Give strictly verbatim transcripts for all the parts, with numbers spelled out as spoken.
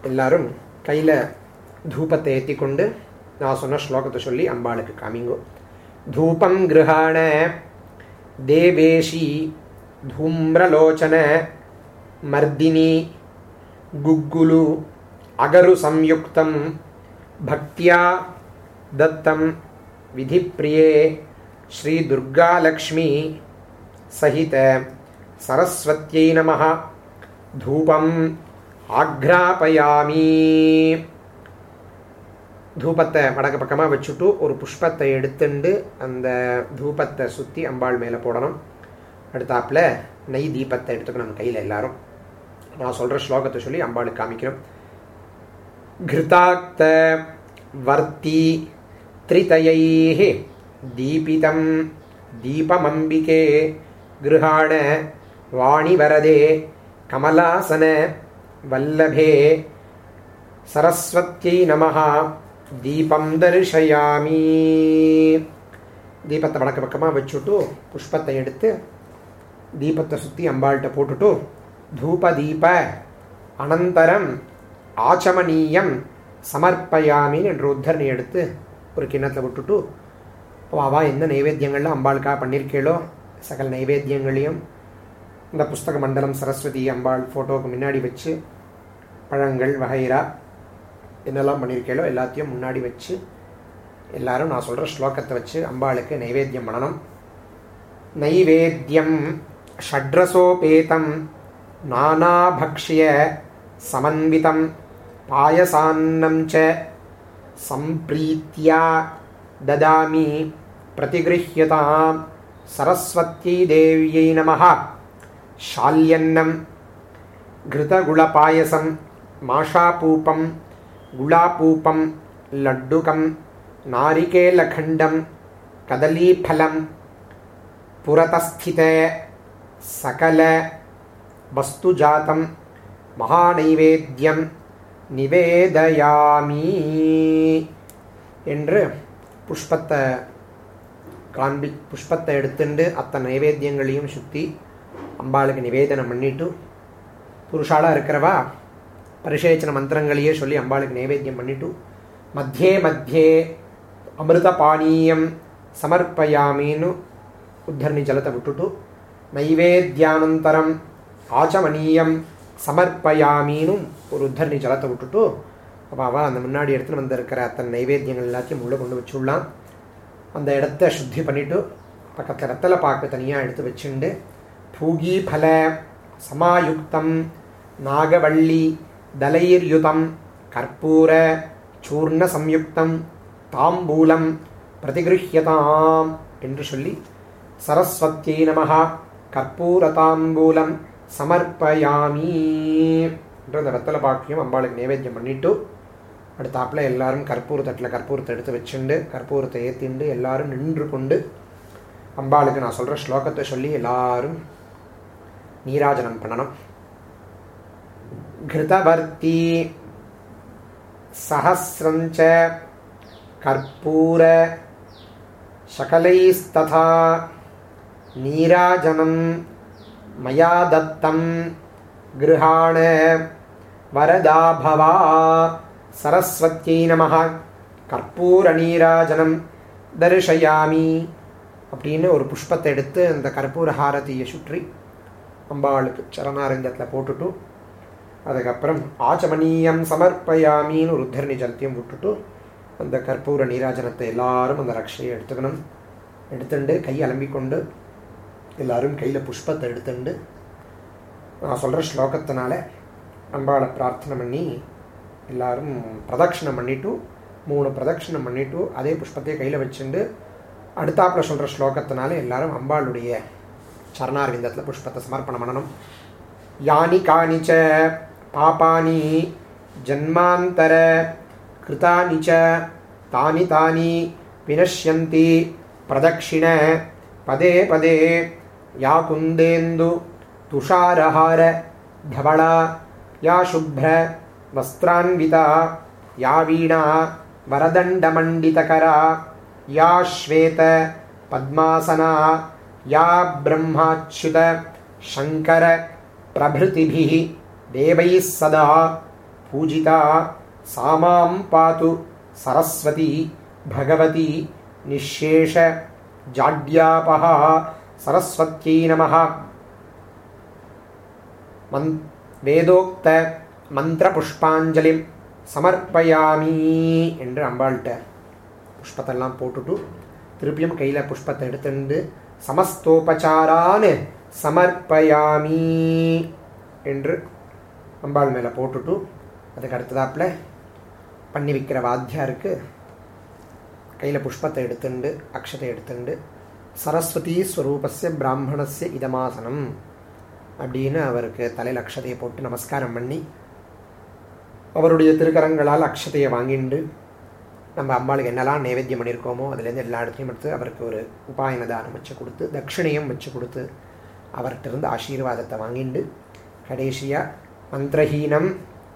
எல்லாரும் கையில் தூபத்தை ஏற்றி கொண்டு நான் சொன்ன ஸ்லோகத்தை சொல்லி அம்பாளுக்கு காமிங்கோ. தூபம் கிருஹாண தேவேஷி தூம்ரலோச்சன மர்தினி குக்குலு அகரு சம்யுக்தம் பக்தியா தத்தம் விதிப்பிரியே ஸ்ரீ துர்காலக்ஷ்மி சகித சரஸ்வத்யை நமஹ தூபம் ஆக்ராபயாமி. தூபத்தை வடக்கு பக்கமாக வச்சுட்டு ஒரு புஷ்பத்தை எடுத்துண்டு அந்த தூபத்தை சுற்றி அம்பாள் மேலே போடணும். அடுத்தாப்பில் நெய் தீபத்தை எடுத்துக்கணும் கையில் எல்லாரும். நான் சொல்கிற ஸ்லோகத்தை சொல்லி அம்பாளுக்கு காமிக்கணும். கிருதாக்த வர்த்தி த்ரிதயைஹி தீபிதம் தீபமம்பிகே கிருஹாண வாணிவரதே கமலாசன வல்லபே சரஸ்வத்யை நமஹ தீபம் தரிசயாமி. தீபத்தை வடக்கு பக்கமாக வச்சுட்டு புஷ்பத்தை எடுத்து தீபத்தை சுற்றி அம்பாள்கிட்ட போட்டுட்டு தூப தீப அனந்தரம் ஆச்சமனீயம் சமர்ப்பயாமின்னு என்ற உத்தரணி எடுத்து ஒரு கிண்ணத்தில் விட்டுட்டு அவா எந்த நைவேத்தியங்கள்லாம் அம்பாளுக்காக பண்ணியிருக்கேளோ சகல நைவேத்தியங்களையும் இந்த புஸ்தக மண்டலம் சரஸ்வதி அம்பாள் ஃபோட்டோவுக்கு முன்னாடி வச்சு பழங்கள் வகைரா என்னெல்லாம் பண்ணியிருக்கேளோ எல்லாத்தையும் முன்னாடி வச்சு எல்லாரும் நான் சொல்கிற ஸ்லோகத்தை வச்சு அம்பாளுக்கு நைவேத்தியம் பண்ணணும். நைவேத்தியம் ஷட்ரசோபேதம் நானாபக்ஷ்ய சமன்விதம் பாயசான்னம் ச சம்பிரீத்யா ததாமி பிரதிகிருஹ்யதாம் சரஸ்வத்யை தேவ்யை நமஹ. ஷால்யன்னம் கிருதகுளபாயசம் மாஷாபூபம் குலாபூபம் லட்டுகம் நாரிகேலகண்டம் கதலீஃபலம் புரதஸ்தித சகல வஸ்துஜாதம் மகாநைவேத்யம் நிவேதயாமி என்று புஷ்பத்தை காண்பி புஷ்பத்தை எடுத்துட்டு அத்தனை நைவேத்தியங்களையும் சுற்றி அம்பாளுக்கு நிவேதனம் பண்ணிட்டு புருஷாலாக இருக்கிறவா பரிசேச்சன மந்திரங்களையே சொல்லி அம்பாளுக்கு நைவேத்தியம் பண்ணிட்டு மத்தியே மத்தியே அமிர்த பானீயம் சமர்ப்பயாமின்னு உத்தரணி ஜலத்தை விட்டுட்டு நைவேத்தியானந்தரம் ஆச்சமனீயம் சமர்ப்பயாமின்னு ஒரு உத்தரணி ஜலத்தை விட்டுட்டு அப்போ அவள் அந்த முன்னாடி எடுத்துன்னு வந்திருக்கிற அத்தனை நைவேத்தியங்கள் எல்லாத்தையும் உள்ளே கொண்டு வச்சுடலாம். அந்த இடத்த சுத்தி பண்ணிவிட்டு பக்கத்தில் ரத்தலை பாக்கு தனியாக எடுத்து வச்சுண்டு பூகி பல சமாயுக்தம் நாகவள்ளி தலைர்யுதம் கற்பூர சூர்ண சம்யுக்தம் தாம்பூலம் பிரதிகிருஹ்யதாம் என்று சொல்லி சரஸ்வத்யை நமஹ கற்பூர தாம்பூலம் சமர்ப்பயாமி என்ற அந்த ரத்தலை பாக்கியம் அம்பாளுக்கு நைவேத்தியம் பண்ணிவிட்டு அடுத்தாப்பில் எல்லாரும் கற்பூர தட்டில் கற்பூரத்தை எடுத்து வச்சுண்டு கற்பூரத்தை ஏற்றிண்டு எல்லாரும் நின்று கொண்டு அம்பாளுக்கு நான் சொல்கிற ஸ்லோகத்தை சொல்லி எல்லாரும் நீராஜனம் பண்ணணும். கிருதவர்த்தி சஹஸ்ரஞ்ச கற்பூர சகலைஸ்ததா நீராஜனம் மயா தத்தம் கிருஹாண வரதாபவா சரஸ்வத்யை நமஹ கற்பூர நீராஜனம் தரிசயாமி அப்படின்னு ஒரு புஷ்பத்தை எடுத்து அந்த கற்பூர ஹாரதியை சுற்றி அம்பாளுக்கு சரணாரங்கத்தில் போட்டுட்டு அதுக்கப்புறம் ஆச்சமனீயம் சமர்ப்பயாமின்னு ஒரு உத்தரணி ஜலத்தையும் விட்டுட்டு அந்த கற்பூர நீராஜனத்தை எல்லாரும் அந்த ரக்ஷையை எடுத்துக்கணும். எடுத்துண்டு கை அலம்பிக்கொண்டு எல்லாரும் கையில் புஷ்பத்தை எடுத்துண்டு நான் சொல்கிற ஸ்லோகத்தினால அம்பாளை பிரார்த்தனை பண்ணி எல்லாரும் பிரதட்சிணம் பண்ணிவிட்டு மூணு பிரதட்சிணம் பண்ணிவிட்டு அதே புஷ்பத்தையே கையில் வச்சுண்டு அடுத்தாப்பில் சொல்கிற ஸ்லோகத்தினால எல்லாரும் அம்பாளுடைய சரணார்விந்தத்தில் புஷ்பத்தை சமர்ப்பணம் பண்ணணும். யானி காணிச்ச பாபானி ஜன்மாந்தர கிருதானி ச தானி தானி வினஷ்யந்தி பிரதக்ஷிண பதே பதே யா குந்தேந்து துஷாரஹார தவளா யா சுப்ர வஸ்திரான்விதா யா வீணா வரதண்டமண்டிதகரா யா ஸ்வேத பத்மாசனா யா பிரம்மாச்சுத சங்கர பிரபிருதிபிஹி தேவைः சதா பூஜிதா சாமாம் பாது சரஸ்வதி பகவதி நிஷேஷ ஜாட்யாபஹா சரஸ்வத்யை நமஹ. மந் வேதோக்த மந்திர புஷ்பாஞ்சலி சமர்ப்பயாமி என்று அம்பாள்கிட்ட புஷ்பத்தெல்லாம் போட்டுட்டு திருப்பியும் கையில் புஷ்பத்தை எடுத்துட்டு சமஸ்தோபச்சாரான் சமர்ப்பயாமி என்று அம்பாள் மேலே போட்டுட்டு அதுக்கு அடுத்ததாப்பில் பண்ணி வைக்கிற வாத்தியாருக்கு கையில் புஷ்பத்தை எடுத்துண்டு அக்ஷத்தை எடுத்துண்டு சரஸ்வதி ஸ்வரூபஸ்ய பிராமணஸ்ய இதமாசனம் அப்படின்னு அவருக்கு தலையில் அக்ஷதையை போட்டு நமஸ்காரம் பண்ணி அவருடைய திருக்கரங்களால் அக்ஷதையை வாங்கிண்டு நம்ம அம்பாளுக்கு என்னெல்லாம் நைவேத்தியம் பண்ணியிருக்கோமோ அதுலேருந்து எல்லா இடத்தையும் எடுத்து அவருக்கு ஒரு உபாயன தானம் வச்சு கொடுத்து தட்சிணையும் வச்சு கொடுத்து அவர்கிட்ட இருந்து ஆசீர்வாதத்தை வாங்கிண்டு கடைசியாக மந்திரஹீனம்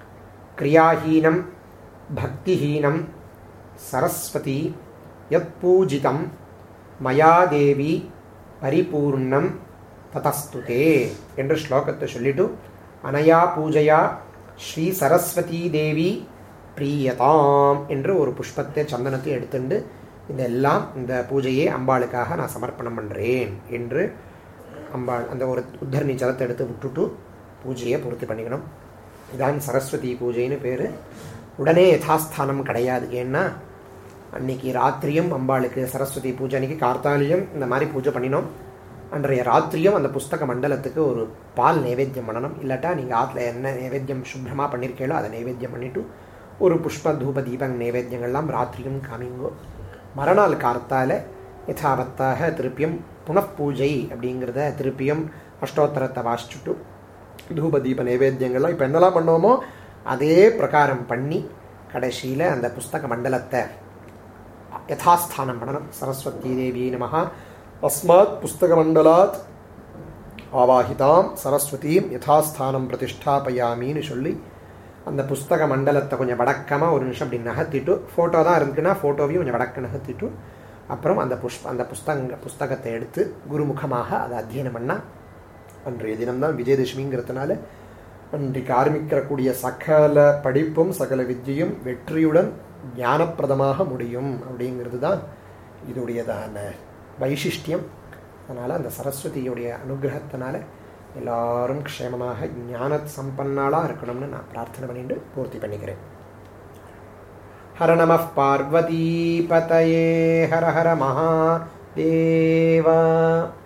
கிரியாஹீனம் பக்திஹீனம் சரஸ்வதி யத் பூஜிதம் மயா தேவி பரிபூர்ணம் ததஸ்துதே என்று ஸ்லோகத்தை சொல்லிட்டு அனயா பூஜையா ஸ்ரீ சரஸ்வதி தேவி பிரியதாம் என்று ஒரு புஷ்பத்தை சந்தனத்தை எடுத்துண்டு இதெல்லாம் இந்த பூஜையை அம்பாளுக்காக நான் சமர்ப்பணம் பண்ணுறேன் என்று அம்பாள் அந்த ஒரு உத்தரணி ஜலத்தை எடுத்து விட்டுட்டு பூஜையை பூர்த்தி பண்ணிக்கணும். இதான் சரஸ்வதி பூஜைன்னு பேர். உடனே யதாஸ்தானம் கிடையாது. ஏன்னா அன்னைக்கு ராத்திரியும் அம்பாளுக்கு சரஸ்வதி பூஜை அன்னைக்கு கார்த்தாலியும் இந்த மாதிரி பூஜை பண்ணினோம். அன்றைய ராத்திரியும் அந்த புஸ்தக மண்டலத்துக்கு ஒரு பால் நைவேத்தியம் பண்ணணும். இல்லாட்டா நீங்கள் ஆற்றுல என்ன நைவேத்தியம் சுப்ரமாக பண்ணியிருக்கீங்களோ அதை நைவேத்தியம் பண்ணிவிட்டு ஒரு புஷ்ப தூப தீபங் நைவேத்தியங்கள்லாம் ராத்திரியும் காமிங்கோ. மறுநாள் கார்த்தால யதாவத்தாக திருப்பியும் புனப்பூஜை அப்படிங்கிறத திருப்பியும் அஷ்டோத்தரத்தை வாசிச்சுட்டு தூப தீப நைவேத்தியங்கள்லாம் இப்போ என்னெல்லாம் பண்ணோமோ அதே பிரகாரம் பண்ணி கடைசியில் அந்த புஸ்தக மண்டலத்தை யதாஸ்தானம் பண்ணணும். சரஸ்வதி தேவி நமஹ அஸ்மாத் புஸ்தக மண்டலாத் ஆவாஹிதாம் சரஸ்வதியும் யதாஸ்தானம் பிரதிஷ்டாபயாமின்னு சொல்லி அந்த புஸ்தக மண்டலத்தை கொஞ்சம் வடக்கமாக ஒரு நிமிஷம் அப்படி நகர்த்திட்டு ஃபோட்டோ தான் இருக்குன்னா ஃபோட்டோவையும் கொஞ்சம் வடக்க நகர்த்திட்டு அப்புறம் அந்த புஷ்ப அந்த புஸ்தக புஸ்தகத்தை எடுத்து குருமுகமாக அதை அத்தியனம் பண்ணால் அன்றைய தினம்தான் விஜயதசமிங்கிறதுனால அன்றைக்கு ஆரம்பிக்கக்கூடிய சகல படிப்பும் சகல வித்தியும் வெற்றியுடன் ஞானப்பிரதமாக முடியும் அப்படிங்கிறது தான் இதோடையதான வைசிஷ்டியம். அதனால் அந்த சரஸ்வதியுடைய அனுகிரகத்தினால எல்லாரும் க்ஷேமமாக ஞான சம்பன்னாளாக இருக்கணும்னு நான் பிரார்த்தனை பண்ணிட்டு பூர்த்தி பண்ணிக்கிறேன். ஹர நம பார்வதி பதயே ஹர ஹர மகாதேவா.